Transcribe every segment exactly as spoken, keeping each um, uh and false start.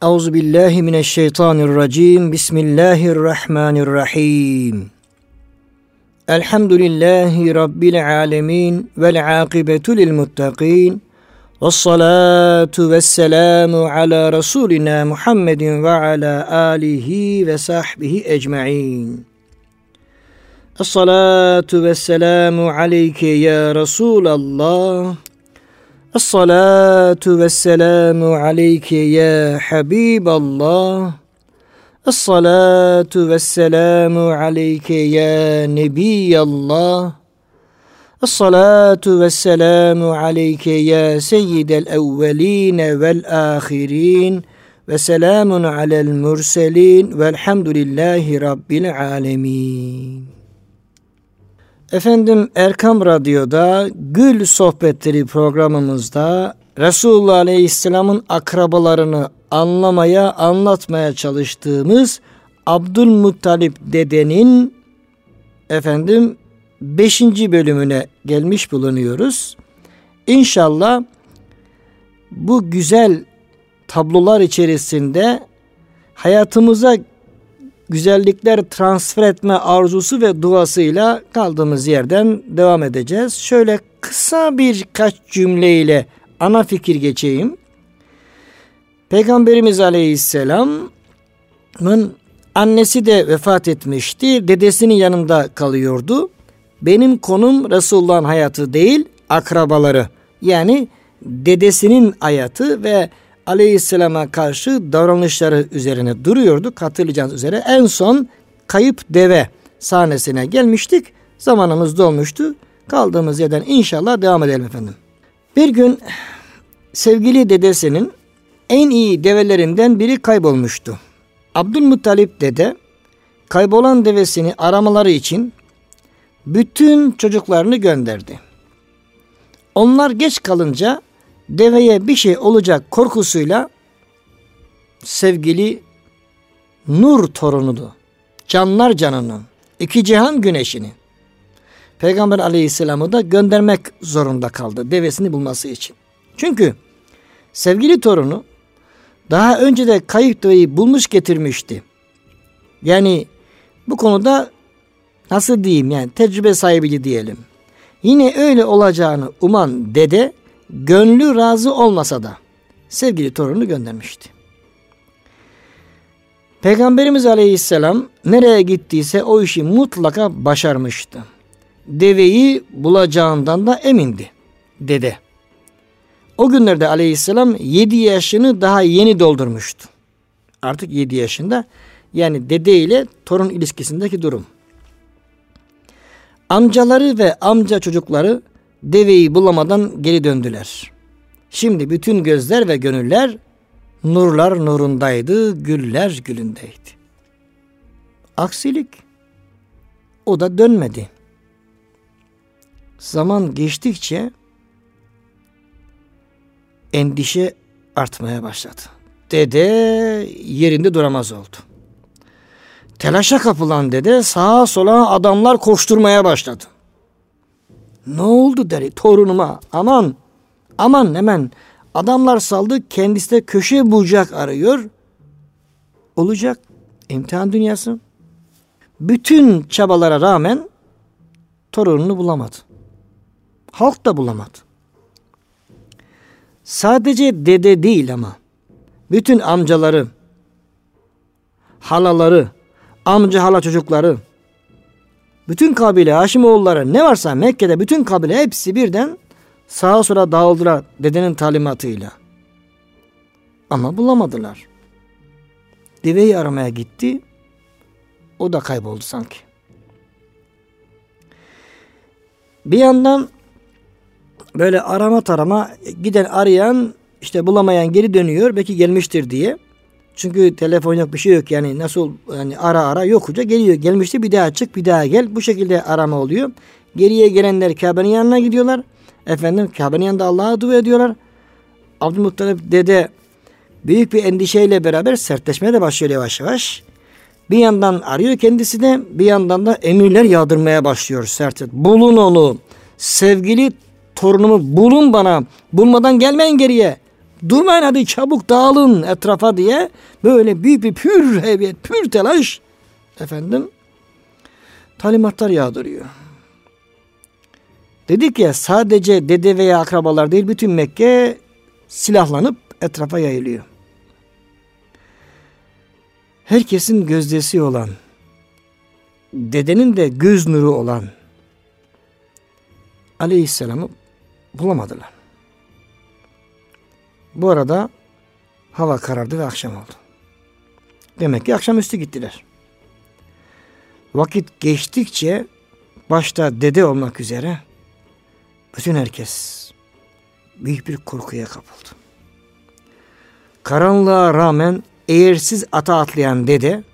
Euzubillahimineşşeytanirracim. Bismillahirrahmanirrahim. Elhamdülillahi Rabbil alemin. Vel akibetu lil muttaqin. Vessalatu vesselamu ala Resulina Muhammedin ve ala alihi ve sahbihi ecma'in. Esselatu vesselamu aleyke ya Resulallah. Esselatu vesselamu aleyke ya Habiballah. Esselatu vesselamu aleyke ya Nebiyallah. Esselatu vesselamu aleyke ya Seyyidel evveline vel ahirin. Ve selamun alel murselin velhamdülillahi Rabbil alemin. Efendim, Erkam Radyo'da Gül Sohbetleri programımızda Resulullah Aleyhisselam'ın akrabalarını anlamaya, anlatmaya çalıştığımız Abdülmuttalip dedenin efendim beşinci bölümüne gelmiş bulunuyoruz. İnşallah bu güzel tablolar içerisinde hayatımıza güzellikler transfer etme arzusu ve duasıyla kaldığımız yerden devam edeceğiz. Şöyle kısa birkaç cümleyle ana fikir geçeyim. Peygamberimiz Aleyhisselam'ın annesi de vefat etmişti. Dedesinin yanında kalıyordu. Benim konum Resulullah'ın hayatı değil, akrabaları. Yani dedesinin hayatı ve Aleyhisselam'a karşı davranışları üzerine duruyorduk. Hatırlayacağınız üzere en son kayıp deve sahnesine gelmiştik. Zamanımız dolmuştu. Kaldığımız yerden inşallah devam edelim efendim. Bir gün sevgili dedesinin en iyi develerinden biri kaybolmuştu. Abdülmuttalip dede kaybolan devesini aramaları için bütün çocuklarını gönderdi. Onlar geç kalınca deveye bir şey olacak korkusuyla sevgili nur torunudu, canlar canını, iki cihan güneşini, Peygamber Aleyhisselam'ı da göndermek zorunda kaldı devesini bulması için. Çünkü sevgili torunu daha önce de kayıp deveyi bulmuş getirmişti. Yani bu konuda nasıl diyeyim, yani tecrübe sahibi diyelim. Yine öyle olacağını uman dede gönlü razı olmasa da sevgili torununu göndermişti. Peygamberimiz Aleyhisselam nereye gittiyse o işi mutlaka başarmıştı. Deveyi bulacağından da emindi dede. O günlerde Aleyhisselam yedi yaşını daha yeni doldurmuştu. Artık yedi yaşında, yani dede ile torun ilişkisindeki durum. Amcaları ve amca çocukları deveyi bulamadan geri döndüler. Şimdi bütün gözler ve gönüller nurlar nurundaydı, güller gülündeydi. Aksilik, o da dönmedi. Zaman geçtikçe endişe artmaya başladı. Dede yerinde duramaz oldu. Telaşa kapılan dede sağa sola adamlar koşturmaya başladı. Ne oldu der torunuma, aman aman hemen adamlar saldı, kendisi de köşe bucak arıyor. Olacak imtihan dünyası. Bütün çabalara rağmen torununu bulamadı. Halk da bulamadı. Sadece dede değil ama bütün amcaları, halaları, amca hala çocukları, bütün kabile, Haşimoğulları ne varsa Mekke'de bütün kabile hepsi birden sağa sola dağıldılar dedenin talimatıyla. Ama bulamadılar. Deveyi aramaya gitti. O da kayboldu sanki. Bir yandan böyle arama tarama giden arayan işte bulamayan geri dönüyor. Belki gelmiştir diye. Çünkü telefon yok, bir şey yok, yani nasıl yani ara ara yokuca geliyor. Gelmişti, bir daha çık, bir daha gel. Bu şekilde arama oluyor. Geriye gelenler Kabe'nin yanına gidiyorlar. Efendim Kabe'nin yanında Allah'a dua ediyorlar. Abdülmuttalip dede büyük bir endişeyle beraber sertleşmeye de başlıyor yavaş yavaş. Bir yandan arıyor kendisi de, bir yandan da emirler yağdırmaya başlıyor sert. Bulun onu, sevgili torunumu bulun bana, bulmadan gelmeyin geriye. Durmayın hadi çabuk dağılın etrafa diye böyle büyük bir pür heybet, pür telaş efendim talimatlar yağdırıyor. Dedik ya sadece dede veya akrabalar değil bütün Mekke silahlanıp etrafa yayılıyor. Herkesin gözdesi olan, dedenin de göz nuru olan Aleyhisselam'ı bulamadılar. Bu arada hava karardı ve akşam oldu. Demek ki akşamüstü gittiler. Vakit geçtikçe başta dede olmak üzere bütün herkes büyük bir korkuya kapıldı. Karanlığa rağmen eğersiz ata atlayan dede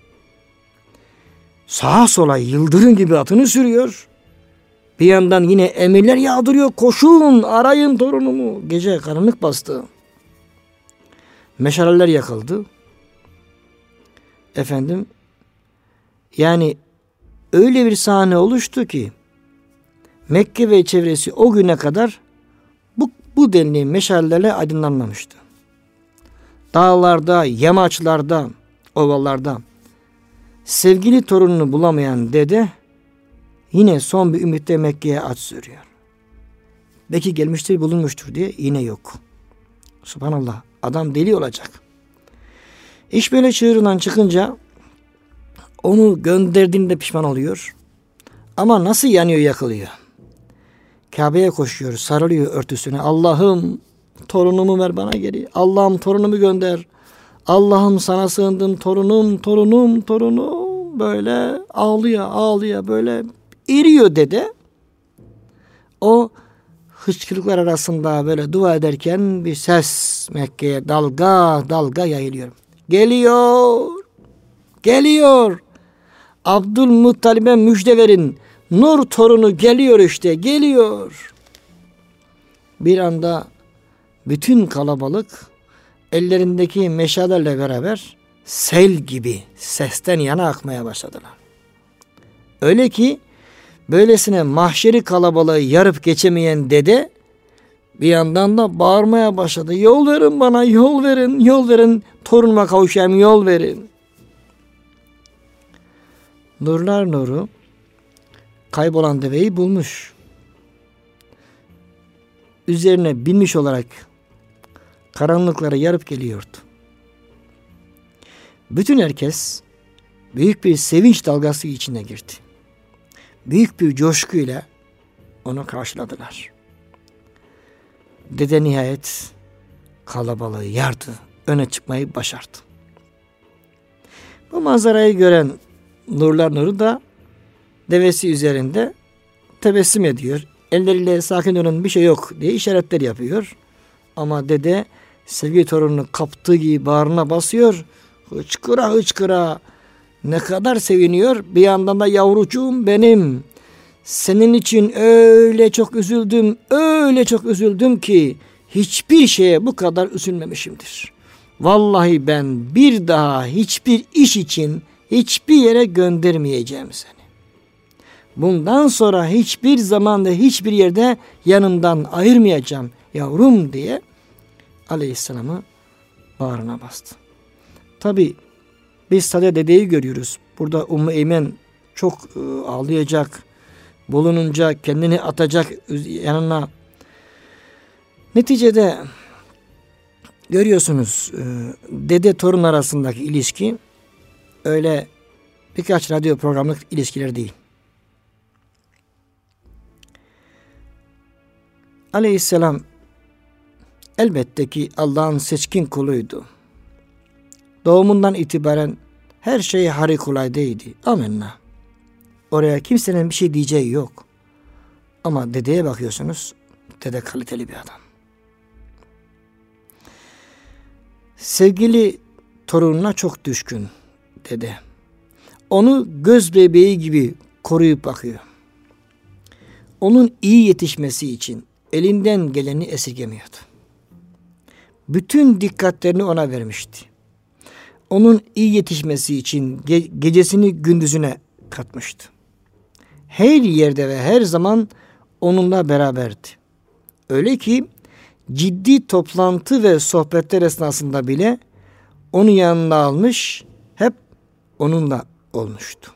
sağa sola yıldırım gibi atını sürüyor. Bir yandan yine emirler yağdırıyor. Koşun, arayın torunumu. Gece karanlık bastı. Meşaleler yakıldı. Efendim, yani öyle bir sahne oluştu ki Mekke ve çevresi o güne kadar bu, bu denli meşalelerle aydınlanmamıştı. Dağlarda, yamaçlarda, ovalarda sevgili torununu bulamayan dede yine son bir ümitle Mekke'ye at sürüyor. Belki gelmiştir, bulunmuştur diye yine yok. Subhanallah, adam deli olacak. İş böyle çığırından çıkınca onu gönderdiğinde pişman oluyor. Ama nasıl yanıyor, yakılıyor. Kabe'ye koşuyor, sarılıyor örtüsüne. Allah'ım torunumu ver bana geri. Allah'ım torunumu gönder. Allah'ım sana sığındım, torunum, torunum, torunum. Böyle ağlıyor, ağlıyor, böyle eriyor dede. O hıçkırıklar arasında böyle dua ederken bir ses Mekke'ye dalga dalga yayılıyor. Geliyor, geliyor. Abdülmuttalib'e müjde verin. Nur torunu geliyor işte, geliyor. Bir anda bütün kalabalık ellerindeki meşalelerle beraber sel gibi sesten yana akmaya başladılar. Öyle ki böylesine mahşeri kalabalığı yarıp geçemeyen dede bir yandan da bağırmaya başladı. Yol verin bana, yol verin, yol verin. Torunuma kavuşayım, yol verin. Nurlar nuru kaybolan deveyi bulmuş. Üzerine binmiş olarak karanlıkları yarıp geliyordu. Bütün herkes büyük bir sevinç dalgası içine girdi. Büyük bir coşkuyla onu karşıladılar. Dede nihayet kalabalığı yardı, öne çıkmayı başardı. Bu manzarayı gören Nurlar Nuru da devesi üzerinde tebessüm ediyor. Elleriyle sakin olun, bir şey yok diye işaretler yapıyor. Ama dede sevgili torununu kaptığı gibi bağrına basıyor. Hıçkıra hıçkıra ne kadar seviniyor. Bir yandan da yavrucuğum benim, senin için öyle çok üzüldüm, öyle çok üzüldüm ki hiçbir şeye bu kadar üzülmemişimdir. Vallahi ben bir daha hiçbir iş için hiçbir yere göndermeyeceğim seni. Bundan sonra hiçbir zamanda hiçbir yerde yanımdan ayırmayacağım yavrum diye Aleyhisselam'ı bağrına bastı. Tabi biz sadece dedeyi görüyoruz. Burada Ümmü Eymen çok e, ağlayacak, bulununca kendini atacak yanına. Neticede görüyorsunuz e, dede torun arasındaki ilişki öyle birkaç radyo programlık ilişkiler değil. Aleyhisselam elbette ki Allah'ın seçkin kuluydu. Doğumundan itibaren her şey harikuladeydi. Amenna. Oraya kimsenin bir şey diyeceği yok. Ama dedeye bakıyorsunuz, dede kaliteli bir adam. Sevgili torununa çok düşkün dede. Onu göz bebeği gibi koruyup bakıyor. Onun iyi yetişmesi için elinden geleni esirgemiyordu. Bütün dikkatlerini ona vermişti. Onun iyi yetişmesi için ge- gecesini gündüzüne katmıştı. Her yerde ve her zaman onunla beraberdi. Öyle ki ciddi toplantı ve sohbetler esnasında bile onu yanına almış, hep onunla olmuştu.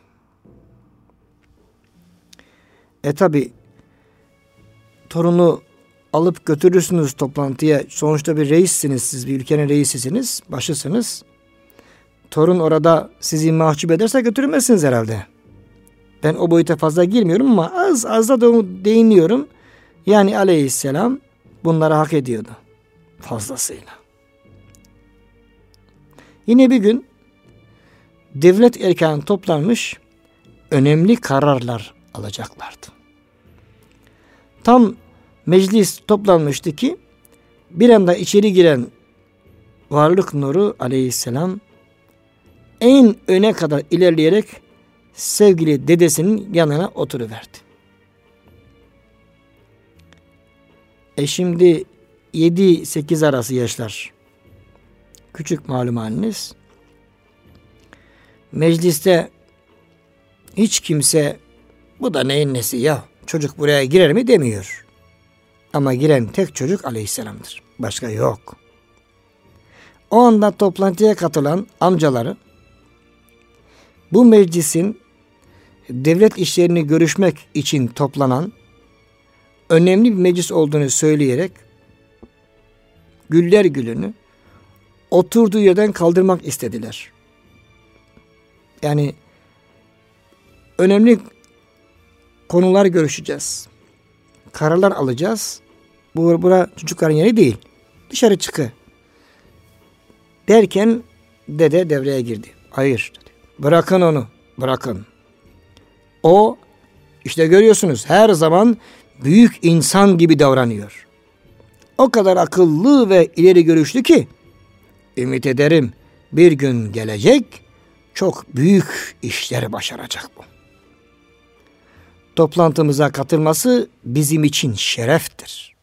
E tabi torunu alıp götürürsünüz toplantıya. Sonuçta bir reissiniz siz, bir ülkenin reisisiniz, başısınız. Torun orada sizi mahcup ederse götürmezsiniz herhalde. Ben o boyuta fazla girmiyorum ama az az da değiniyorum. Yani aleyhisselam bunları hak ediyordu. Fazlasıyla. Yine bir gün devlet erkanı toplanmış, önemli kararlar alacaklardı. Tam meclis toplanmıştı ki bir anda içeri giren varlık nuru aleyhisselam en öne kadar ilerleyerek sevgili dedesinin yanına oturuverdi. E şimdi yedi sekiz arası yaşlar. Küçük malum haliniz. Mecliste hiç kimse bu da neyin nesi ya, çocuk buraya girer mi demiyor. Ama giren tek çocuk aleyhisselamdır. Başka yok. O anda toplantıya katılan amcaları bu meclisin devlet işlerini görüşmek için toplanan önemli bir meclis olduğunu söyleyerek güller gülünü oturduğu yerden kaldırmak istediler. Yani önemli konular görüşeceğiz. Kararlar alacağız. Bu bura çocukların yeri değil. Dışarı çıkı. Derken dede devreye girdi. Hayır dedi. Bırakın onu. Bırakın. O işte görüyorsunuz her zaman büyük insan gibi davranıyor. O kadar akıllı ve ileri görüşlü ki ümit ederim bir gün gelecek çok büyük işler başaracak bu. Toplantımıza katılması bizim için şereftir.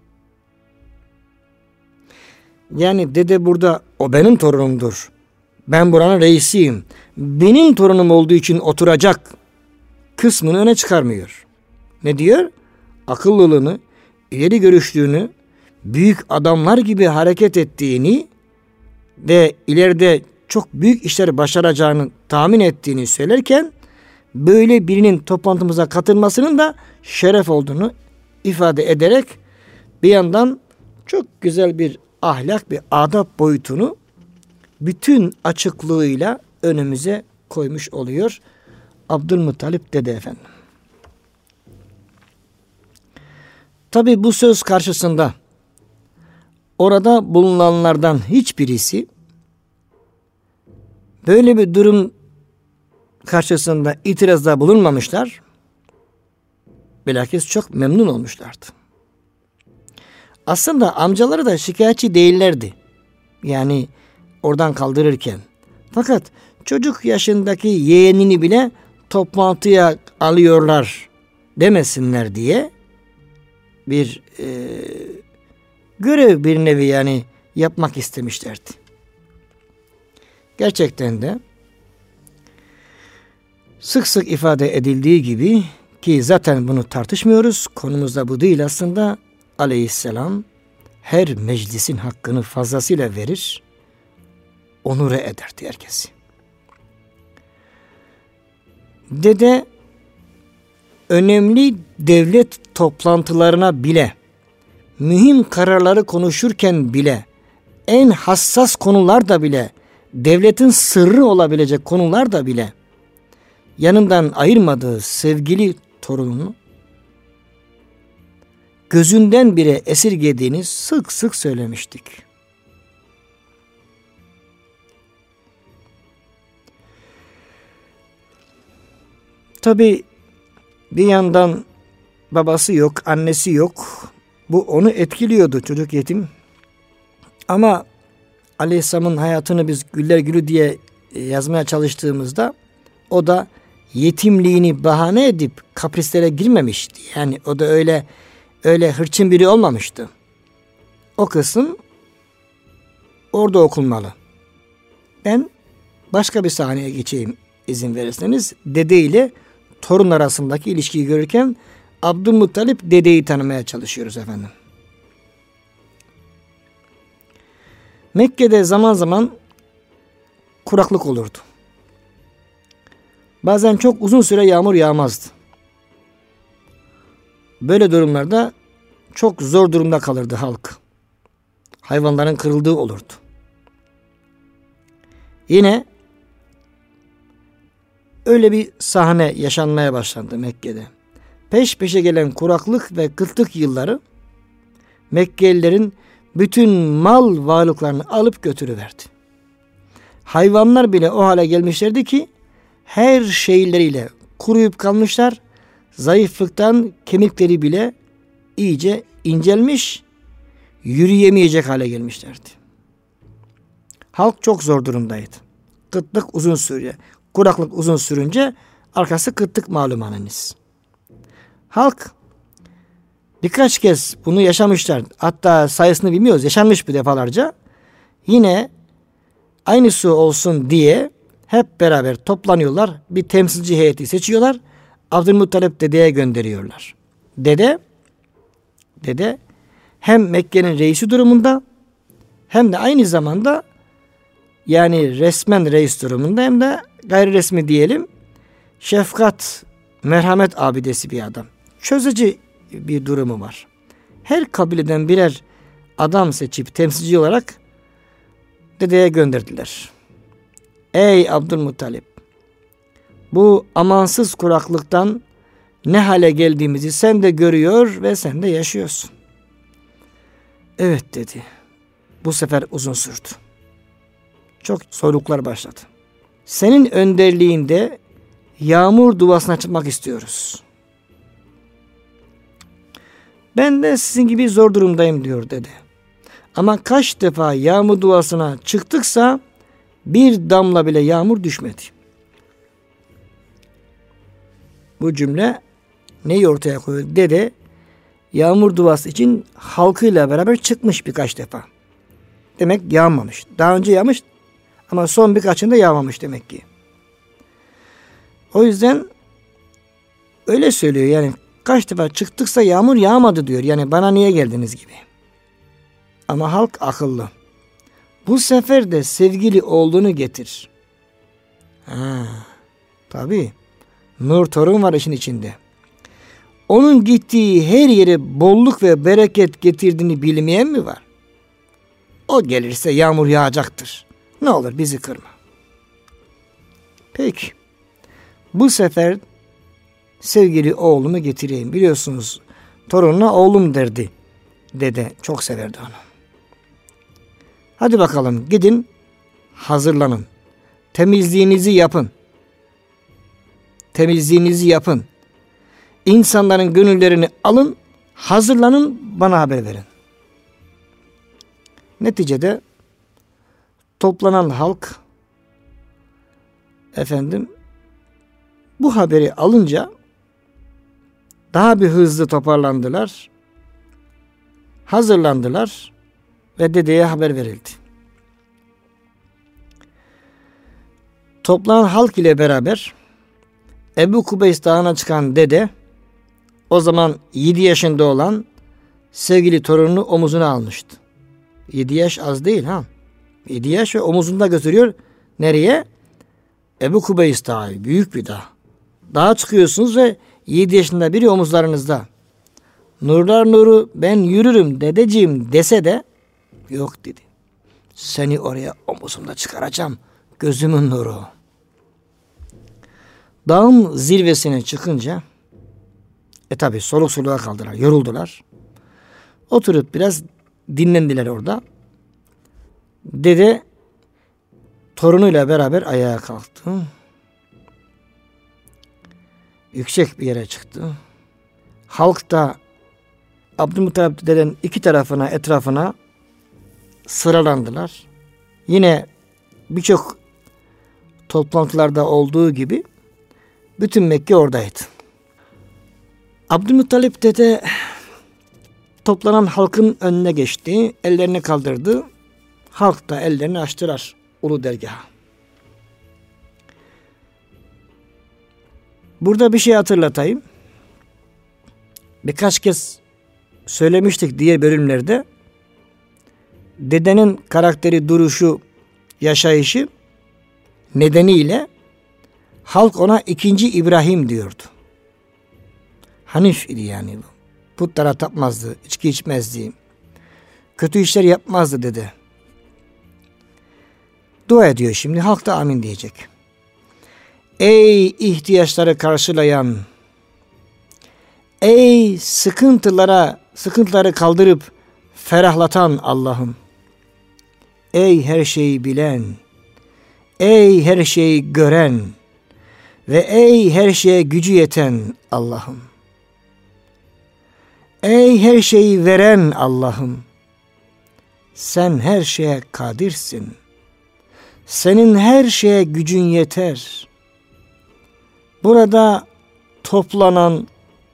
Yani dede burada o benim torunumdur. Ben buranın reisiyim. Benim torunum olduğu için oturacak kısmını öne çıkarmıyor. Ne diyor? Akıllılığını, ileri görüşlüğünü, büyük adamlar gibi hareket ettiğini ve ileride çok büyük işler başaracağını tahmin ettiğini söylerken böyle birinin toplantımıza katılmasının da şeref olduğunu ifade ederek bir yandan çok güzel bir ahlak, bir adab boyutunu bütün açıklığıyla önümüze koymuş oluyor Abdülmuttalip dede efendim. Tabi bu söz karşısında orada bulunanlardan hiçbirisi böyle bir durum karşısında itirazda bulunmamışlar. Bilakis çok memnun olmuşlardı. Aslında amcaları da şikayetçi değillerdi. Yani oradan kaldırırken. Fakat çocuk yaşındaki yeğenini bile toplantıya alıyorlar demesinler diye bir e, görev bir nevi yani yapmak istemişlerdi. Gerçekten de sık sık ifade edildiği gibi ki zaten bunu tartışmıyoruz. Konumuz da bu değil aslında. Aleyhisselam her meclisin hakkını fazlasıyla verir, onure ederdi herkesi. Dede önemli devlet toplantılarına bile, mühim kararları konuşurken bile, en hassas konularda bile, devletin sırrı olabilecek konularda bile yanından ayırmadığı sevgili torununu gözünden bile esirgediğini sık sık söylemiştik. Tabi bir yandan babası yok, annesi yok. Bu onu etkiliyordu, çocuk yetim. Ama Aleyhisselam'ın hayatını biz güller gülü diye yazmaya çalıştığımızda o da yetimliğini bahane edip kaprislere girmemişti. Yani o da öyle öyle hırçın biri olmamıştı. O kısım orada okunmalı. Ben başka bir sahneye geçeyim izin verirseniz. Dede ile torun arasındaki ilişkiyi görürken Abdülmuttalip dedeyi tanımaya çalışıyoruz efendim. Mekke'de zaman zaman kuraklık olurdu. Bazen çok uzun süre yağmur yağmazdı. Böyle durumlarda çok zor durumda kalırdı halk. Hayvanların kırıldığı olurdu. Yine öyle bir sahne yaşanmaya başlandı Mekke'de. Peş peşe gelen kuraklık ve kıtlık yılları Mekkelilerin bütün mal varlıklarını alıp götürüverdi. Hayvanlar bile o hale gelmişlerdi ki her şeyleriyle kuruyup kalmışlar. Zayıflıktan kemikleri bile iyice incelmiş, yürüyemeyecek hale gelmişlerdi. Halk çok zor durumdaydı. Kıtlık uzun sürüyor. Kuraklık uzun sürünce arkası kıtlık malumunuz. Halk birkaç kez bunu yaşamışlar. Hatta sayısını bilmiyoruz. Yaşanmış bir defalarca. Yine aynısı olsun diye hep beraber toplanıyorlar. Bir temsilci heyeti seçiyorlar. Abdülmuttalip dedeye gönderiyorlar. Dede, dede hem Mekke'nin reisi durumunda hem de aynı zamanda yani resmen reis durumunda hem de gayri resmi diyelim şefkat, merhamet abidesi bir adam. Çözücü bir durumu var. Her kabileden birer adam seçip temsilci olarak dedeye gönderdiler. Ey Abdülmuttalip, bu amansız kuraklıktan ne hale geldiğimizi sen de görüyor ve sen de yaşıyorsun. Evet dedi. Bu sefer uzun sürdü. Çok zorluklar başladı. Senin önderliğinde yağmur duasına çıkmak istiyoruz. Ben de sizin gibi zor durumdayım diyor dede. Ama kaç defa yağmur duasına çıktıksa bir damla bile yağmur düşmedi. Bu cümle neyi ortaya koyuyor? Dede yağmur duası için halkıyla beraber çıkmış birkaç defa. Demek yağmamış. Daha önce yağmış ama son birkaçında yağmamış demek ki. O yüzden öyle söylüyor yani kaç defa çıktıksa yağmur yağmadı diyor. Yani bana niye geldiniz gibi. Ama halk akıllı. Bu sefer de sevgili oğlunu getir. Ha, tabii. Nur torun var işin içinde. Onun gittiği her yere bolluk ve bereket getirdiğini bilmeyen mi var? O gelirse yağmur yağacaktır. Ne olur bizi kırma. Peki. Bu sefer sevgili oğlumu getireyim. Biliyorsunuz torununa oğlum derdi. Dede çok severdi onu. Hadi bakalım gidin hazırlanın. Temizliğinizi yapın. Temizliğinizi yapın. İnsanların gönüllerini alın, hazırlanın, bana haber verin. Neticede toplanan halk efendim bu haberi alınca daha bir hızlı toparlandılar. Hazırlandılar ve dedeye haber verildi. Toplanan halk ile beraber Ebu Kubeys Dağı'na çıkan dede o zaman yedi yaşında olan sevgili torununu omuzuna almıştı. yedi yaş az değil ha. yedi yaş ve omuzunda götürüyor. Nereye? Ebu Kubeys Dağı. Büyük bir dağ. Dağa çıkıyorsunuz ve yedi yaşında biri omuzlarınızda. Nurlar nuru ben yürürüm dedeciğim dese de yok dedi. Seni oraya omuzumda çıkaracağım. Gözümün nuru. Dağın zirvesine çıkınca e tabi soluk soluğa kaldılar. Yoruldular. Oturup biraz dinlendiler orada. Dede torunuyla beraber ayağa kalktı. Yüksek bir yere çıktı. Halk da Abdülmuttalip dedenin iki tarafına, etrafına sıralandılar. Yine birçok toplantılarda olduğu gibi bütün Mekke oradaydı. Abdülmuttalip dede toplanan halkın önüne geçti. Ellerini kaldırdı. Halk da ellerini açtılar ulu dergaha. Burada bir şey hatırlatayım. Birkaç kez söylemiştik diğer bölümlerde. dedenin karakteri, duruşu, yaşayışı nedeniyle halk ona ikinci İbrahim diyordu. Hanif idi yani bu. Putlara tapmazdı, içki içmezdi. Kötü işler yapmazdı dede. Dua ediyor şimdi, halk da amin diyecek. Ey ihtiyaçları karşılayan, ey sıkıntılara, sıkıntıları kaldırıp ferahlatan Allah'ım. Ey her şeyi bilen, ey her şeyi gören ve ey her şeye gücü yeten Allah'ım. Ey her şeyi veren Allah'ım. Sen her şeye kadirsin. Senin her şeye gücün yeter. Burada toplanan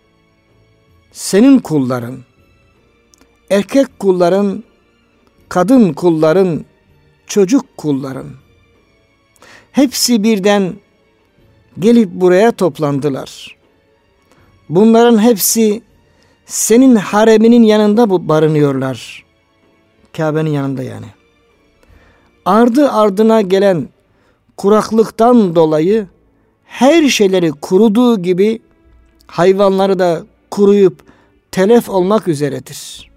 senin kulların, erkek kulların, kadın kulların, çocuk kulların, hepsi birden gelip buraya toplandılar. Bunların hepsi senin hareminin yanında barınıyorlar. Kabe'nin yanında yani. Ardı ardına gelen kuraklıktan dolayı her şeyleri kuruduğu gibi hayvanları da kuruyup telef olmak üzeredir.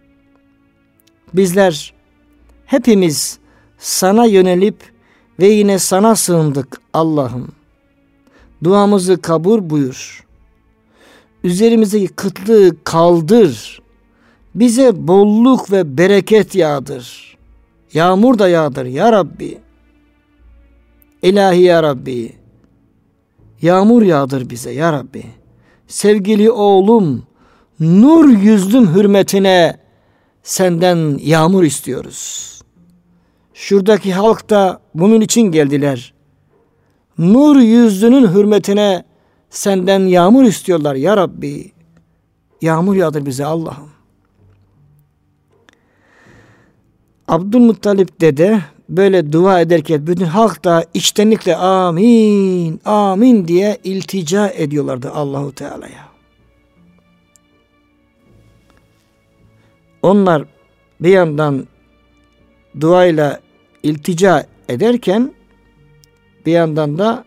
Bizler hepimiz sana yönelip ve yine sana sığındık Allah'ım. Duamızı kabul buyur. Üzerimizdeki kıtlığı kaldır. Bize bolluk ve bereket yağdır. Yağmur da yağdır ya Rabbi. İlahi ya Rabbi. Yağmur yağdır bize ya Rabbi. Sevgili oğlum, nur yüzlüm hürmetine senden yağmur istiyoruz. Şuradaki halk da bunun için geldiler. Nur yüzlünün hürmetine senden yağmur istiyorlar ya Rabbi. Yağmur yağdır bize Allah'ım. Abdülmuttalip dede böyle dua ederken bütün halk da içtenlikle amin, amin diye iltica ediyorlardı Allahu Teala'ya. Onlar bir yandan duayla iltica ederken bir yandan da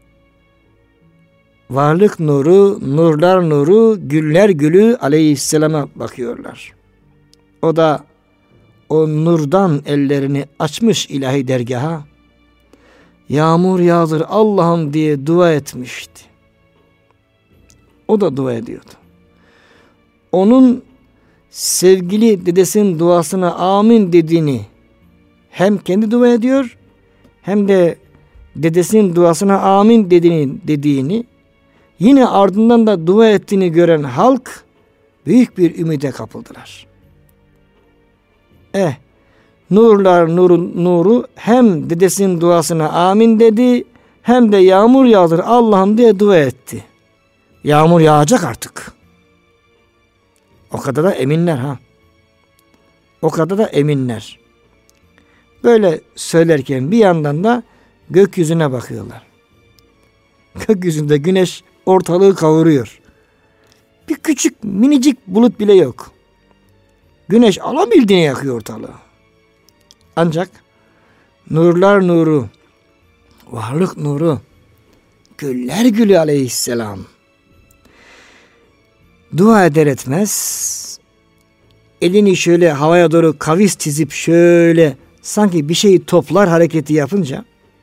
varlık nuru, nurlar nuru, güller gülü aleyhisselama bakıyorlar. O da o nurdan ellerini açmış ilahi dergaha. Yağmur yağdır Allah'ım diye dua etmişti. O da dua ediyordu. Onun sevgili dedesinin duasına amin dediğini hem kendi dua ediyor hem de dedesinin duasına amin dediğini, dediğini yine ardından da dua ettiğini gören halk büyük bir ümide kapıldılar. Eh, nurlar nuru, nuru hem dedesinin duasına amin dedi hem de yağmur yağdır Allah'ım diye dua etti. Yağmur yağacak artık. O kadar da eminler ha. O kadar da eminler. Böyle söylerken bir yandan da gökyüzüne bakıyorlar. Gökyüzünde güneş ortalığı kavuruyor. Bir küçük minicik bulut bile yok. Güneş alabildiğine yakıyor ortalığı. Ancak nurlar nuru, varlık nuru, güller gülü aleyhisselam dua eder etmez elini şöyle havaya doğru kavis çizip şöyle sanki bir şeyi toplar hareketi yapınca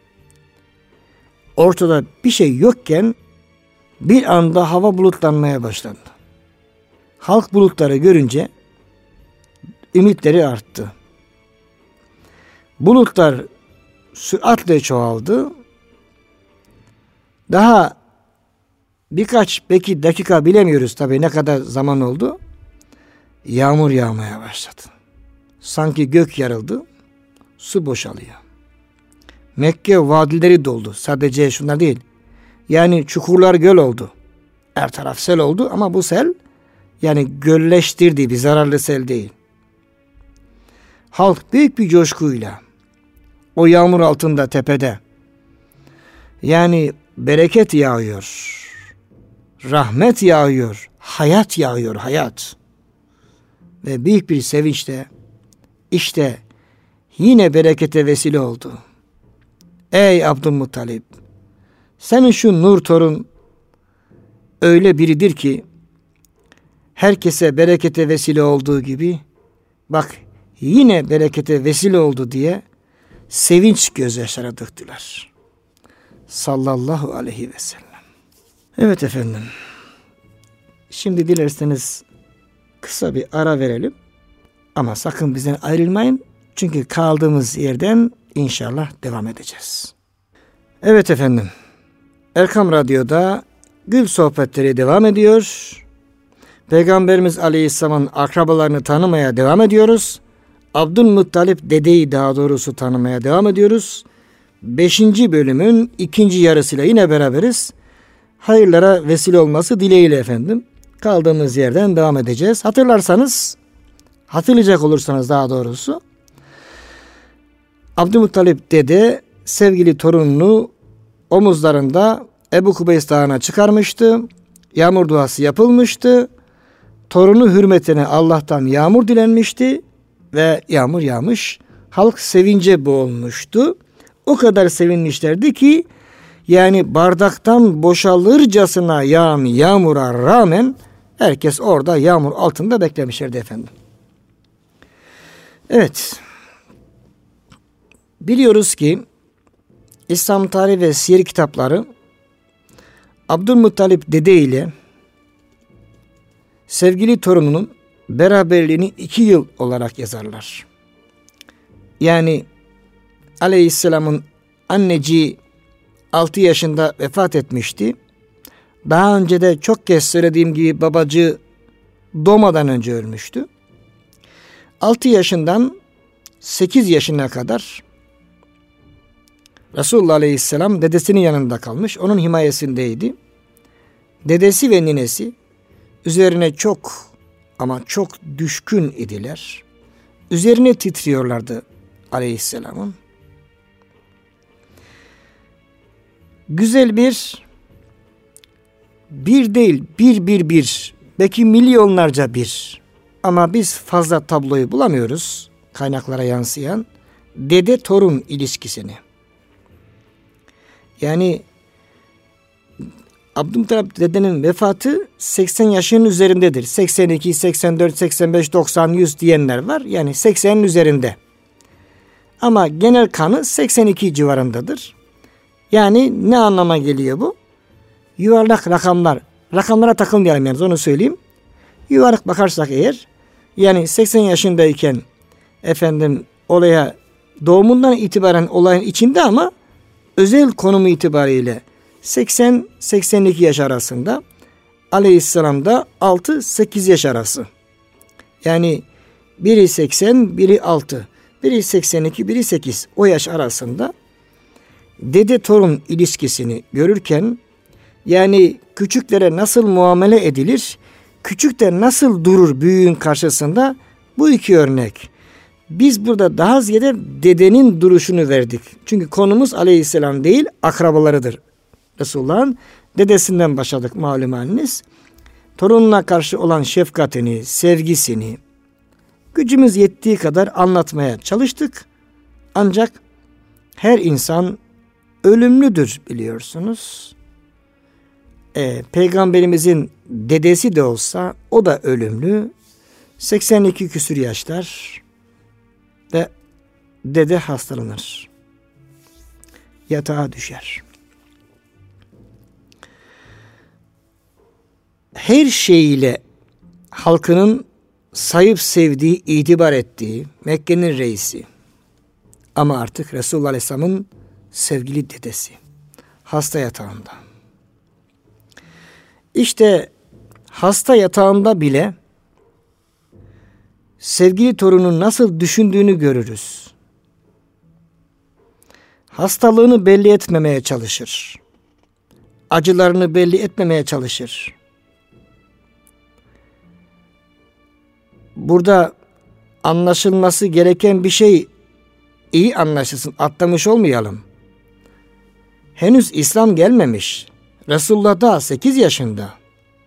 ortada bir şey yokken bir anda hava bulutlanmaya başladı. Halk bulutları görünce ümitleri arttı. Bulutlar süratle çoğaldı. Daha birkaç belki dakika bilemiyoruz tabii ne kadar zaman oldu. Yağmur yağmaya başladı. Sanki gök yarıldı. Su boşalıyor. Mekke vadileri doldu. Sadece şunlar değil. Yani çukurlar göl oldu. Her taraf sel oldu ama bu sel yani gölleştirdiği bir zararlı sel değil. Halk büyük bir coşkuyla o yağmur altında tepede yani bereket yağıyor. Rahmet yağıyor. Hayat yağıyor, hayat. Ve büyük bir sevinçle İşte yine berekete vesile oldu. Ey Abdülmuttalip, senin şu nur torun öyle biridir ki herkese berekete vesile olduğu gibi bak yine berekete vesile oldu diye sevinç gözyaşları döktüler. Sallallahu aleyhi ve sellem. Evet efendim. Şimdi dilerseniz kısa bir ara verelim. Ama sakın bizden ayrılmayın. Çünkü kaldığımız yerden inşallah devam edeceğiz. Evet efendim. Erkam Radyo'da Gül Sohbetleri devam ediyor. Peygamberimiz Aleyhisselam'ın akrabalarını tanımaya devam ediyoruz. Abdülmuttalip dedeyi daha doğrusu tanımaya devam ediyoruz. Beşinci bölümün ikinci yarısıyla yine beraberiz. Hayırlara vesile olması dileğiyle efendim. Kaldığımız yerden devam edeceğiz. Hatırlarsanız, hatırlayacak olursanız daha doğrusu, Abdülmuttalip dede sevgili torununu omuzlarında Ebu Kubeys Dağı'na çıkarmıştı. Yağmur duası yapılmıştı. Torunu hürmetine Allah'tan yağmur dilenmişti ve yağmur yağmış. Halk sevince boğulmuştu. O kadar sevinmişlerdi ki yani bardaktan boşalırcasına yağan yağmura rağmen herkes orada yağmur altında beklemişlerdi efendim. Evet. Biliyoruz ki İslam tarihi ve siyer kitapları Abdülmuttalip dede ile sevgili torununun beraberliğini iki yıl olarak yazarlar. Yani Aleyhisselam'ın anneciği altı yaşında vefat etmişti. Daha önce de çok kez söylediğim gibi babacığı doğmadan önce ölmüştü. altı yaşından sekiz yaşına kadar Resulullah Aleyhisselam dedesinin yanında kalmış. Onun himayesindeydi. Dedesi ve ninesi üzerine çok ama çok düşkün idiler. Üzerine titriyorlardı Aleyhisselam'ın. Güzel bir, bir değil, bir bir bir, belki milyonlarca bir. Ama biz fazla tabloyu bulamıyoruz, kaynaklara yansıyan dede torun ilişkisini. Yani Abdülmuttalip dedenin vefatı seksen yaşının üzerindedir. seksen iki, seksen dört, seksen beş, doksan, yüz diyenler var. Yani seksenin üzerinde. Ama genel kanı seksen iki civarındadır. Yani ne anlama geliyor bu? Yuvarlak rakamlar. Rakamlara takılmayalım yalnız, onu söyleyeyim. Yuvarlak bakarsak eğer, yani seksen yaşındayken efendim olaya doğumundan itibaren olayın içinde ama özel konumu itibariyle seksen seksen iki yaş arasında, Aleyhisselam'da altı sekiz yaş arası. Yani biri seksen, biri altı, biri seksen iki, biri sekiz, o yaş arasında dede torun ilişkisini görürken, yani küçüklere nasıl muamele edilir, küçük de nasıl durur büyüğün karşısında, bu iki örnek. Biz burada daha ziyade dedenin duruşunu verdik. Çünkü konumuz Aleyhisselam değil, akrabalarıdır. Resulullah'ın dedesinden başladık malum haliniz. Torununa karşı olan şefkatini, sevgisini gücümüz yettiği kadar anlatmaya çalıştık. Ancak her insan ölümlüdür biliyorsunuz. Ee, Peygamberimizin dedesi de olsa o da ölümlü. seksen iki küsur yaşlar ve dede hastalanır. Yatağa düşer. Her şeyiyle halkının sayıp sevdiği, itibar ettiği Mekke'nin reisi. Ama artık Resulullah Aleyhisselam'ın sevgili dedesi. Hasta yatağında. İşte hasta yatağında bile sevgili torunun nasıl düşündüğünü görürüz. Hastalığını belli etmemeye çalışır. Acılarını belli etmemeye çalışır. Burada anlaşılması gereken bir şey iyi anlaşılsın, atlamış olmayalım. Henüz İslam gelmemiş. Resulullah daha sekiz yaşında.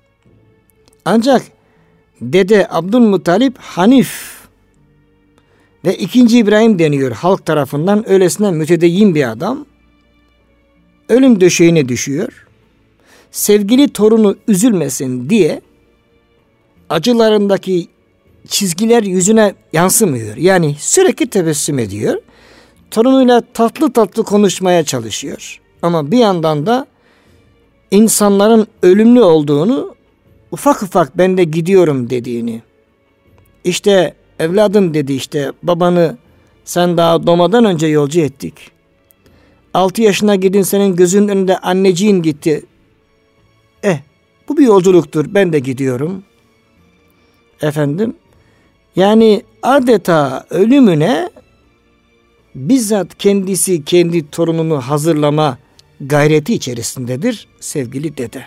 Ancak dede Abdülmuttalip Hanif, Ve ikinci İbrahim deniyor halk tarafından, öylesine mütedeyyin bir adam. Ölüm döşeğine düşüyor. Sevgili torunu üzülmesin diye acılarındaki çizgiler yüzüne yansımıyor. Yani sürekli tebessüm ediyor. Torunuyla tatlı tatlı konuşmaya çalışıyor. Ama bir yandan da insanların ölümlü olduğunu, ufak ufak ben de gidiyorum dediğini. İşte evladım dedi, işte babanı sen daha doğmadan önce yolcu ettik. Altı yaşına gidin, senin gözünün önünde anneciğin gitti. Eh, bu bir yolculuktur, ben de gidiyorum. Efendim, yani adeta ölümüne bizzat kendisi kendi torununu hazırlama gayreti içerisindedir sevgili dede.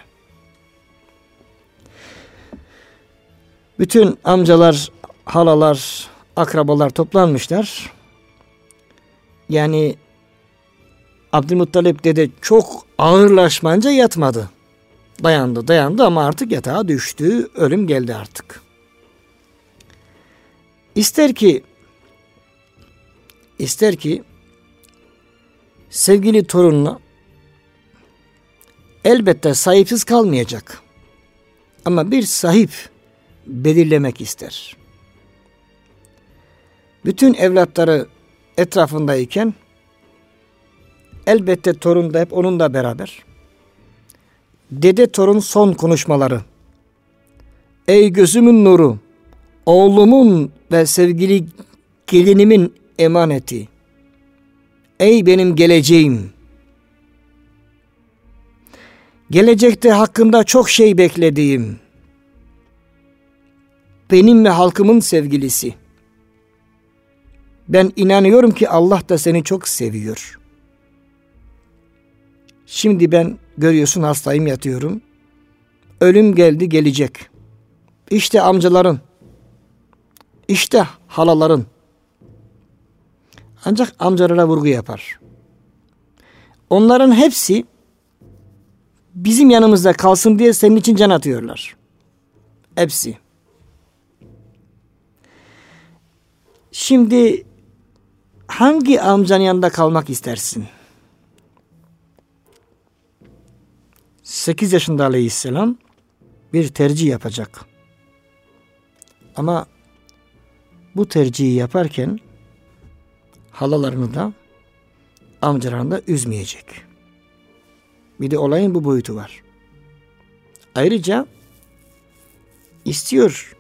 Bütün amcalar, halalar, akrabalar toplanmışlar. Yani Abdülmuttalip dede çok ağırlaşmanca yatmadı. Dayandı dayandı ama artık yatağa düştü. Ölüm geldi artık. İster ki ister ki sevgili torununa elbette sahipsiz kalmayacak. Ama bir sahip belirlemek ister. Bütün evlatları etrafındayken elbette torun da hep onunla beraber. Dede torun son konuşmaları. Ey gözümün nuru, oğlumun ve sevgili gelinimin emaneti. Ey benim geleceğim. Gelecekte hakkında çok şey beklediğim. Benim ve halkımın sevgilisi. Ben inanıyorum ki Allah da seni çok seviyor. Şimdi ben görüyorsun hastayım, yatıyorum. Ölüm geldi, gelecek. İşte amcaların, işte halaların. Ancak amcalara vurgu yapar. Onların hepsi bizim yanımızda kalsın diye senin için can atıyorlar. Hepsi. Şimdi hangi amcanın yanında kalmak istersin? sekiz yaşında Aleyhisselam bir tercih yapacak. Ama bu tercihi yaparken halalarını da amcalarını da üzmeyecek. Bir de olayın bu boyutu var. Ayrıca istiyor,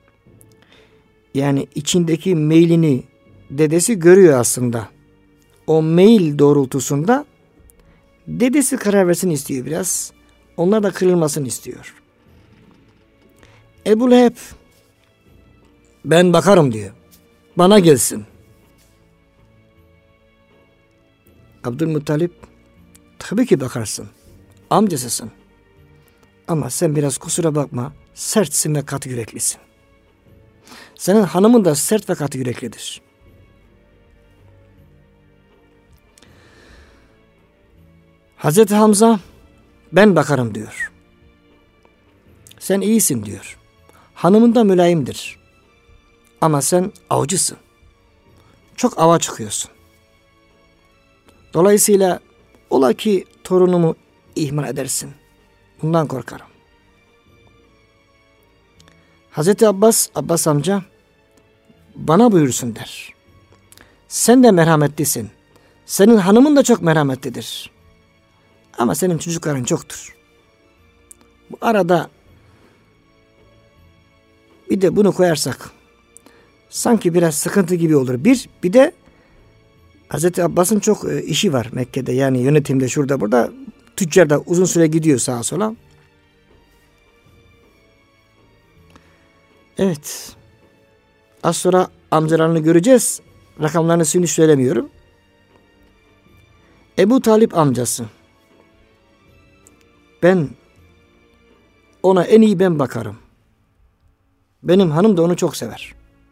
yani içindeki meylini dedesi görüyor aslında. O meyil doğrultusunda dedesi karar versin istiyor biraz. Onlar da kırılmasını istiyor. Ebu Leheb ben bakarım diyor. Bana gelsin. Abdülmuttalip tabii ki bakarsın. Amcasısın. Ama sen biraz kusura bakma, sertsin ve katı yüreklisin. Senin hanımın da sert ve katı yüreklidir. Hazreti Hamza ben bakarım diyor. Sen iyisin diyor. Hanımın da mülayimdir. Ama sen avcısın. Çok ava çıkıyorsun. Dolayısıyla ola ki torunumu ihmal edersin. Bundan korkarım. Hazreti Abbas, Abbas amca bana buyursun der. Sen de merhametlisin. Senin hanımın da çok merhametlidir. Ama senin çocukların çoktur. Bu arada bir de bunu koyarsak sanki biraz sıkıntı gibi olur. Bir, bir de Hazreti Abbas'ın çok işi var Mekke'de. Yani yönetimde şurada burada. Tüccar da uzun süre gidiyor sağa sola. Evet. Az sonra amcalarını göreceğiz. Rakamlarını şimdi söylemiyorum. Ebu Talip amcası. Ben ona en iyi ben bakarım. Benim hanım da onu çok sever.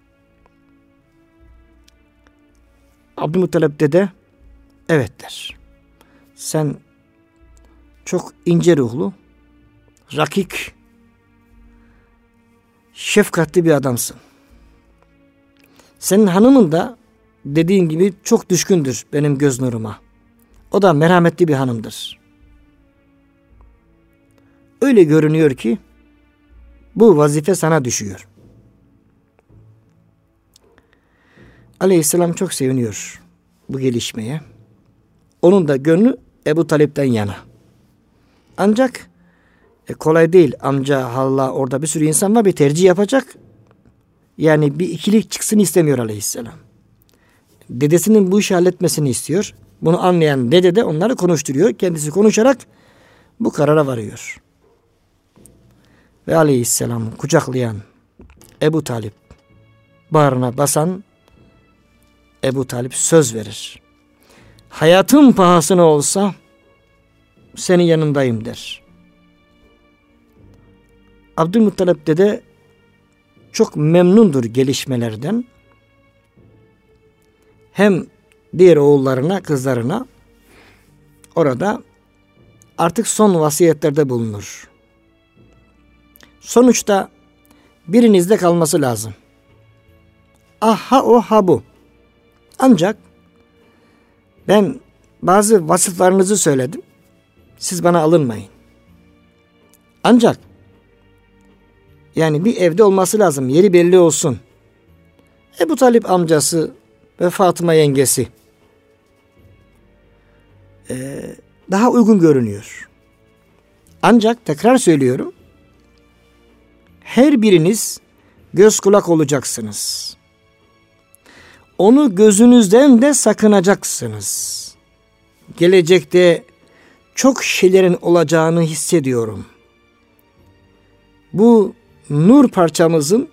Abdülmuttalip dede evet der. Sen çok ince ruhlu, rakik, şefkatli bir adamsın. Senin hanımın da dediğin gibi çok düşkündür benim göz nuruma. O da merhametli bir hanımdır. Öyle görünüyor ki bu vazife sana düşüyor. Aleyhisselam çok seviniyor bu gelişmeye. Onun da gönlü Ebu Talip'ten yana. Ancak e, kolay değil. Amca, halla, orada bir sürü insan var, bir tercih yapacak. Yani bir ikilik çıksın istemiyor Aleyhisselam. Dedesinin bu işi halletmesini istiyor. Bunu anlayan dede de onları konuşturuyor. Kendisi konuşarak bu karara varıyor. Ve Aleyhisselam kucaklayan Ebu Talip, bağrına basan Ebu Talip söz verir. Hayatım pahasına olsa senin yanındayım der. Abdülmuttalip dede çok memnundur gelişmelerden. Hem diğer oğullarına, kızlarına orada artık son vasiyetlerde bulunur. Sonuçta birinizde kalması lazım. Ah ha o ha bu. Ancak ben bazı vasıflarınızı söyledim. Siz bana alınmayın. Ancak yani bir evde olması lazım. Yeri belli olsun. Ebu Talip amcası ve Fatıma yengesi ee, daha uygun görünüyor. Ancak tekrar söylüyorum. Her biriniz göz kulak olacaksınız. Onu gözünüzden de sakınacaksınız. Gelecekte çok şeylerin olacağını hissediyorum. Bu nur parçamızın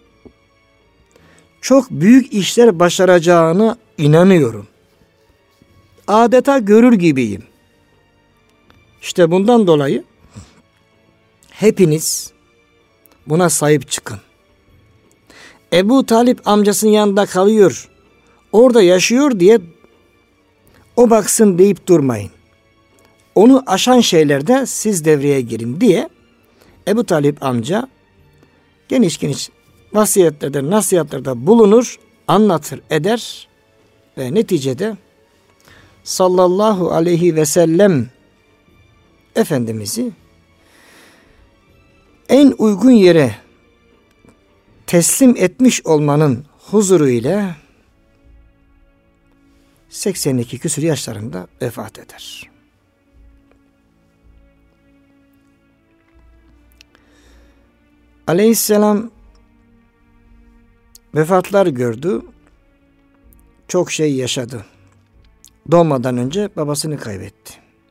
çok büyük işler başaracağına inanıyorum. Adeta görür gibiyim. İşte bundan dolayı hepiniz buna sahip çıkın. Ebu Talip amcasının yanında kalıyor, orada yaşıyor diye o baksın deyip durmayın. Onu aşan şeylerde siz devreye girin diye Ebu Talip amca geniş geniş vasiyetlerde, nasihatlerde bulunur, anlatır, eder ve neticede sallallahu aleyhi ve sellem Efendimiz'i en uygun yere teslim etmiş olmanın huzuru ile seksen iki küsur yaşlarında vefat eder. Aleyhisselam vefatlar gördü. Çok şey yaşadı. Doğmadan önce babasını kaybetti.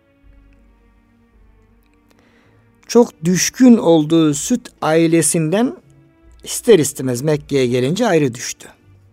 Çok düşkün olduğu süt ailesinden ister istemez Mekke'ye gelince ayrı düştü.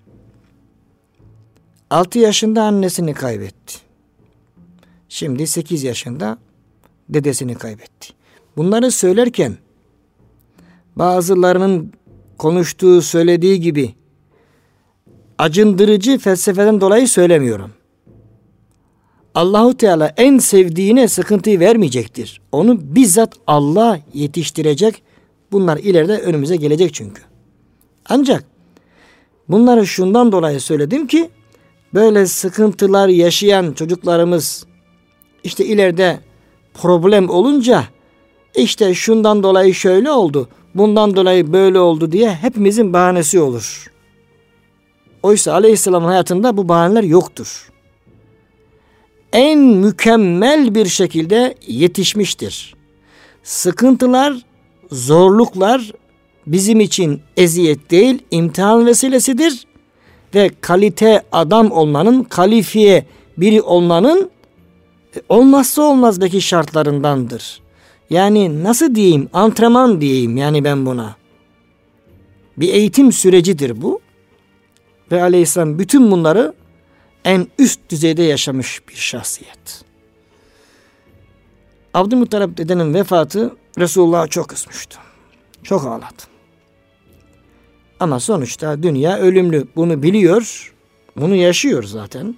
altı yaşında annesini kaybetti. Şimdi sekiz yaşında dedesini kaybetti. Bunları söylerken bazılarının konuştuğu, söylediği gibi acındırıcı felsefeden dolayı söylemiyorum. Allahu Teala en sevdiğine sıkıntıyı vermeyecektir. Onu bizzat Allah yetiştirecek. Bunlar ileride önümüze gelecek çünkü. Ancak bunları şundan dolayı söyledim ki böyle sıkıntılar yaşayan çocuklarımız işte ileride problem olunca işte şundan dolayı şöyle oldu, bundan dolayı böyle oldu diye hepimizin bahanesi olur. Oysa Aleyhisselam'ın hayatında bu bahaneler yoktur. En mükemmel bir şekilde yetişmiştir. Sıkıntılar, zorluklar bizim için eziyet değil, imtihan vesilesidir ve kalite adam olmanın, kalifiye biri olmanın olmazsa olmaz belki şartlarındandır. Yani nasıl diyeyim, antrenman diyeyim yani ben buna. Bir eğitim sürecidir bu. Ve Aleyhisselam bütün bunları en üst düzeyde yaşamış bir şahsiyet. Abdülmuttalip dedenin vefatı Resulullah'a çok kızmıştı. Çok ağladı. Ama sonuçta dünya ölümlü. Bunu biliyor. Bunu yaşıyor zaten.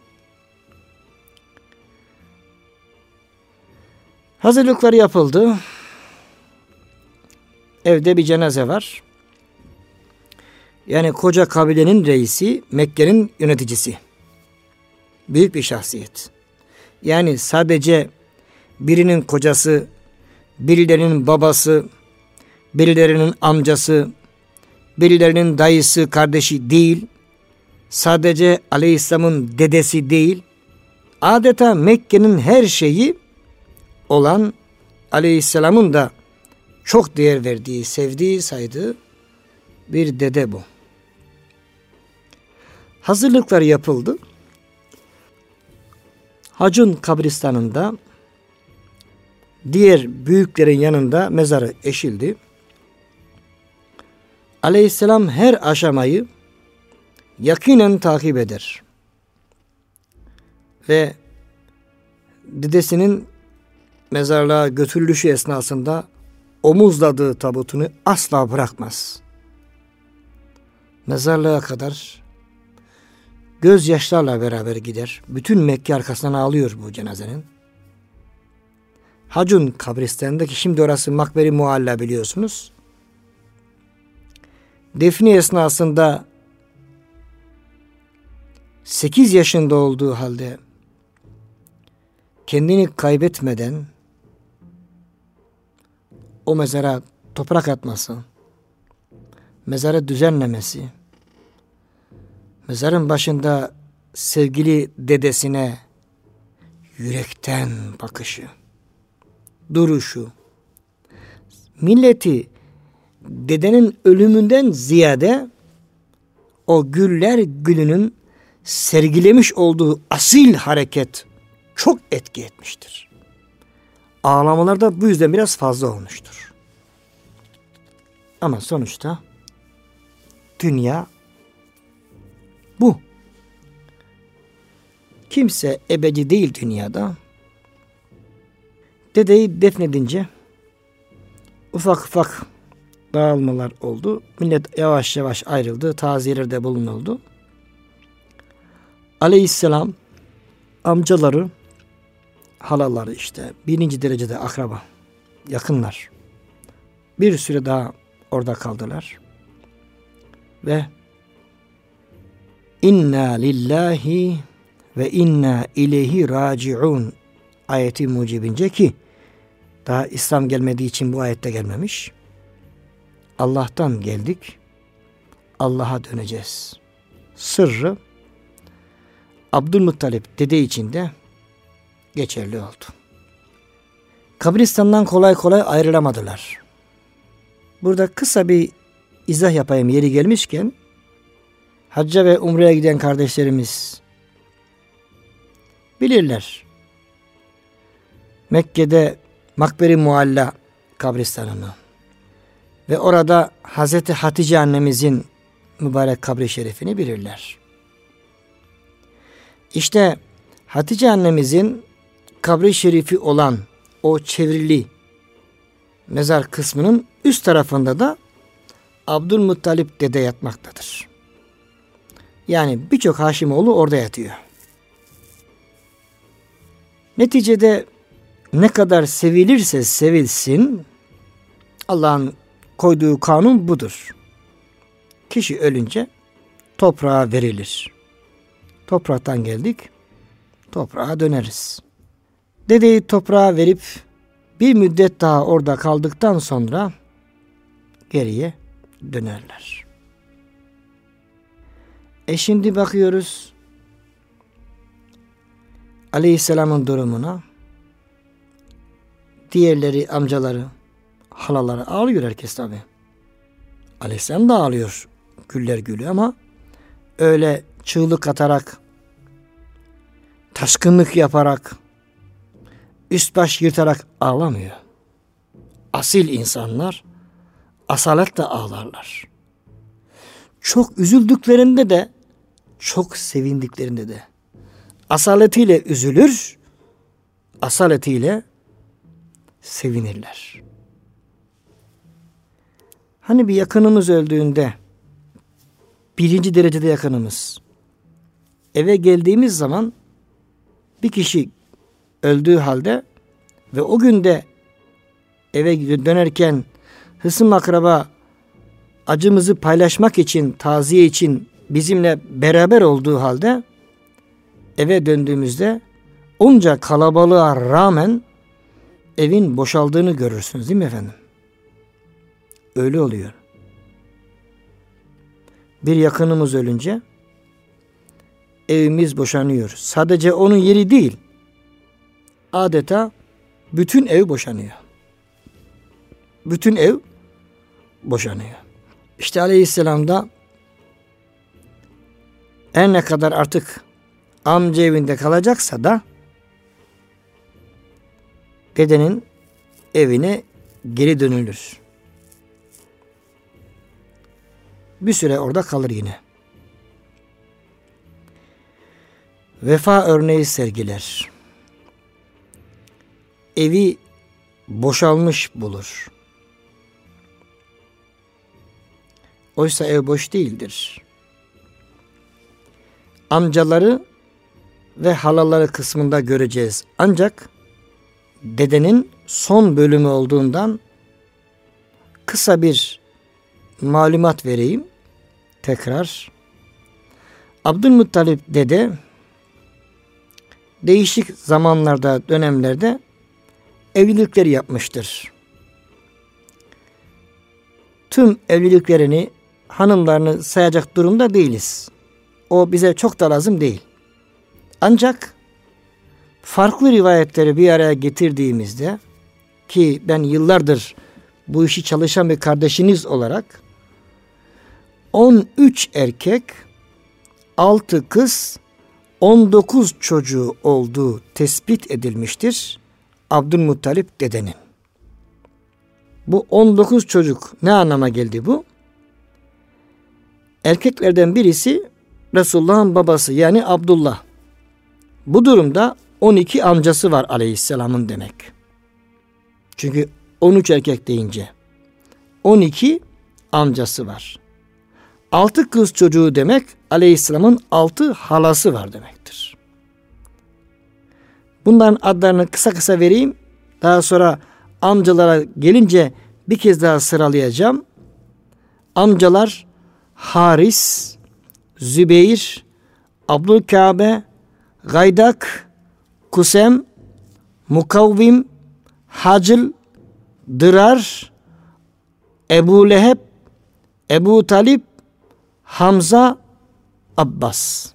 Hazırlıkları yapıldı. Evde bir cenaze var. Yani koca kabilenin reisi, Mekke'nin yöneticisi. Büyük bir şahsiyet. Yani sadece birinin kocası, birilerinin babası, birilerinin amcası, birilerinin dayısı, kardeşi değil. Sadece Aleyhisselam'ın dedesi değil. Adeta Mekke'nin her şeyi olan, Aleyhisselam'ın da çok değer verdiği, sevdiği, saydığı bir dede bu. Hazırlıklar yapıldı. Hacun kabristanında diğer büyüklerin yanında mezarı eşildi. Aleyhisselam her aşamayı yakinen takip eder. Ve dedesinin mezarlığa götürülüşü esnasında omuzladığı tabutunu asla bırakmaz. Mezarlığa kadar gözyaşlarla beraber gider. Bütün Mekke arkasından ağlıyor bu cenazenin. Hacun kabristanındaki, şimdi orası Makberi Mualla biliyorsunuz. Defni esnasında sekiz yaşında olduğu halde kendini kaybetmeden o mezara toprak atması, mezarı düzenlemesi, mezarın başında sevgili dedesine yürekten bakışı, duruşu, milleti dedenin ölümünden ziyade o güller gülünün sergilemiş olduğu asil hareket çok etki etmiştir. Ağlamalar da bu yüzden biraz fazla olmuştur. Ama sonuçta dünya bu. Kimse ebedi değil dünyada. Dedeyi defnedince ufak ufak dağılmalar oldu. Millet yavaş yavaş ayrıldı. Taziyelerde bulunuldu. Aleyhisselam amcaları, halaları işte birinci derecede akraba, yakınlar. Bir süre daha orada kaldılar. Ve inna lillahi ve inna ileyhi raciun ayeti mucibince, ki daha İslam gelmediği için bu ayette gelmemiş. Allah'tan geldik, Allah'a döneceğiz. Sırrı Abdülmuttalip dede için de geçerli oldu. Kabristan'dan kolay kolay ayrılamadılar. Burada kısa bir izah yapayım yeri gelmişken. Hacca ve umreye giden kardeşlerimiz bilirler. Mekke'de Makberi Mualla kabristanını ve orada Hazreti Hatice annemizin mübarek kabri şerifini bilirler. İşte Hatice annemizin kabri şerifi olan o çevrili mezar kısmının üst tarafında da Abdülmuttalip dede yatmaktadır. Yani birçok Haşimoğlu orada yatıyor. Neticede ne kadar sevilirse sevilsin, Allah'ın koyduğu kanun budur. Kişi ölünce toprağa verilir. Topraktan geldik, toprağa döneriz. Dedeyi toprağa verip bir müddet daha orada kaldıktan sonra geriye dönerler. E şimdi bakıyoruz Aleyhisselam'ın durumuna. Diğerleri, amcaları, halaları ağlıyor herkes tabi. Aleyhisselam da ağlıyor. Güller gülü ama öyle çığlık atarak, taşkınlık yaparak, üst baş yırtarak ağlamıyor. Asil insanlar asaletle ağlarlar. Çok üzüldüklerinde de, çok sevindiklerinde de asaletiyle üzülür, asaletiyle sevinirler. Hani bir yakınımız öldüğünde, birinci derecede yakınımız, eve geldiğimiz zaman bir kişi öldüğü halde ve o günde eve dönerken hısım akraba acımızı paylaşmak için, taziye için bizimle beraber olduğu halde eve döndüğümüzde onca kalabalığa rağmen evin boşaldığını görürsünüz değil mi efendim? Öyle oluyor. Bir yakınımız ölünce evimiz boşanıyor. Sadece onun yeri değil. Adeta bütün ev boşanıyor. Bütün ev boşanıyor. İşte Aleyhisselam da her ne kadar artık amca evinde kalacaksa da dedenin evine geri dönülür. Bir süre orada kalır yine. Vefa örneği sergiler. Evi boşalmış bulur. Oysa ev boş değildir. Amcaları ve halaları kısmında göreceğiz. Ancak dedenin son bölümü olduğundan kısa bir malumat vereyim. Tekrar. Abdülmuttalip dede değişik zamanlarda, dönemlerde evlilikleri yapmıştır. Tüm evliliklerini, hanımlarını sayacak durumda değiliz. O bize çok da lazım değil. Ancak farklı rivayetleri bir araya getirdiğimizde, ki ben yıllardır bu işi çalışan bir kardeşiniz olarak on üç erkek, altı kız, on dokuz çocuğu olduğu tespit edilmiştir Abdülmuttalip dedenin. Bu on dokuz çocuk ne anlama geldi bu? Erkeklerden birisi Resulullah'ın babası yani Abdullah. Bu durumda on iki amcası var Aleyhisselam'ın demek. Çünkü on üç erkek deyince on iki amcası var. altı kız çocuğu demek Aleyhisselam'ın altı halası var demektir. Bunların adlarını kısa kısa vereyim. Daha sonra amcalara gelince bir kez daha sıralayacağım. Amcalar Haris, Zübeyir, Abdülkabe, Gaydak, Kusem, Mukavvim, Hacıl, Dırar, Ebu Leheb, Ebu Talip, Hamza, Abbas.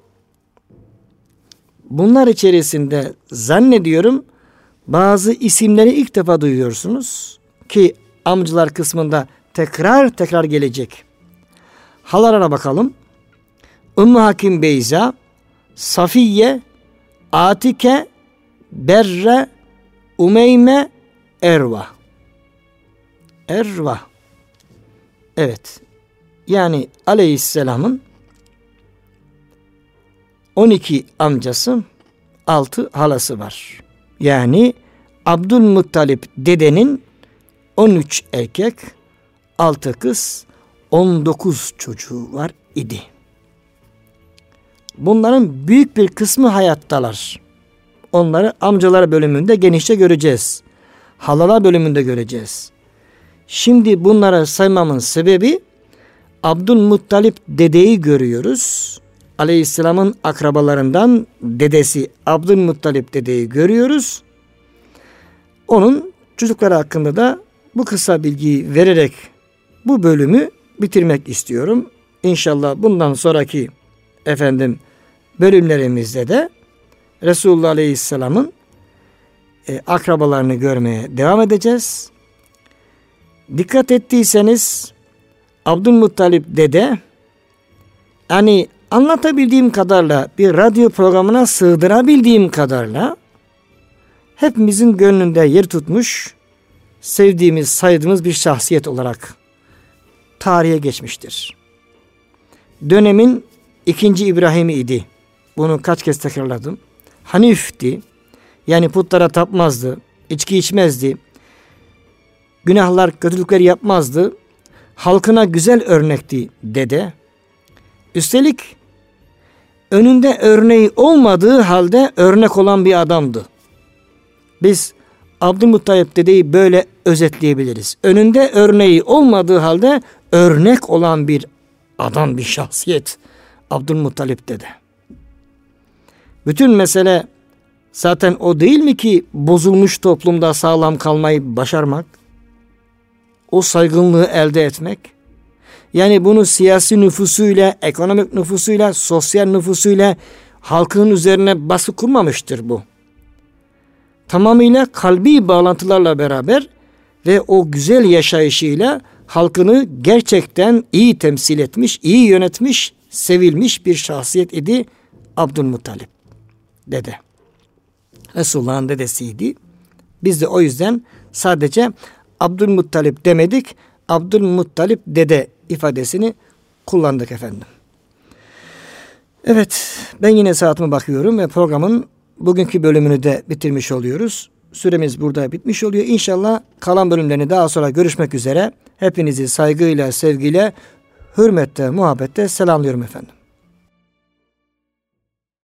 Bunlar içerisinde zannediyorum bazı isimleri ilk defa duyuyorsunuz ki amcalar kısmında tekrar tekrar gelecek. Halalara bakalım. Ümmü Hakim Beyza, Safiye, Atike, Berre, Umeyme, Erva. Erva. Evet. Yani Aleyhisselam'ın on iki amcası, altı halası var. Yani Abdülmuttalip dedenin on üç erkek, altı kız, on dokuz çocuğu var idi. Bunların büyük bir kısmı hayattalar. Onları amcalar bölümünde genişçe göreceğiz. Halalar bölümünde göreceğiz. Şimdi bunları saymamın sebebi Abdülmuttalip dedeyi görüyoruz. Aleyhisselam'ın akrabalarından dedesi Abdülmuttalip dedeyi görüyoruz. Onun çocukları hakkında da bu kısa bilgiyi vererek bu bölümü bitirmek istiyorum. İnşallah bundan sonraki efendim bölümlerimizde de Resulullah Aleyhisselam'ın e, akrabalarını görmeye devam edeceğiz. Dikkat ettiyseniz Abdülmuttalip dede hani anlatabildiğim kadarıyla bir radyo programına sığdırabildiğim kadarıyla hepimizin gönlünde yer tutmuş, sevdiğimiz, saydığımız bir şahsiyet olarak tarihe geçmiştir. Dönemin ikinci İbrahim'i idi. Bunu kaç kez tekrarladım. Hanif'ti. Yani putlara tapmazdı. İçki içmezdi. Günahlar, kötülükler yapmazdı. Halkına güzel örnekti dede. Üstelik önünde örneği olmadığı halde örnek olan bir adamdı. Biz Abdülmuttalip dedeyi böyle özetleyebiliriz. Önünde örneği olmadığı halde örnek olan bir adam, bir şahsiyet Abdülmuttalip dede. Bütün mesele zaten o değil mi ki bozulmuş toplumda sağlam kalmayı başarmak? O saygınlığı elde etmek. Yani bunu siyasi nüfusuyla, ekonomik nüfusuyla, sosyal nüfusuyla halkın üzerine baskı kurmamıştır bu. Tamamıyla kalbi bağlantılarla beraber ve o güzel yaşayışıyla halkını gerçekten iyi temsil etmiş, iyi yönetmiş, sevilmiş bir şahsiyet idi Abdülmuttalip dede. Resulullah'ın dedesiydi. Biz de o yüzden sadece Abdülmuttalip demedik, Abdülmuttalip dede ifadesini kullandık efendim. Evet, ben yine saatime bakıyorum ve programın bugünkü bölümünü de bitirmiş oluyoruz. Süremiz burada bitmiş oluyor. İnşallah kalan bölümlerini daha sonra görüşmek üzere. Hepinizi saygıyla, sevgiyle, hürmetle, muhabbetle selamlıyorum efendim.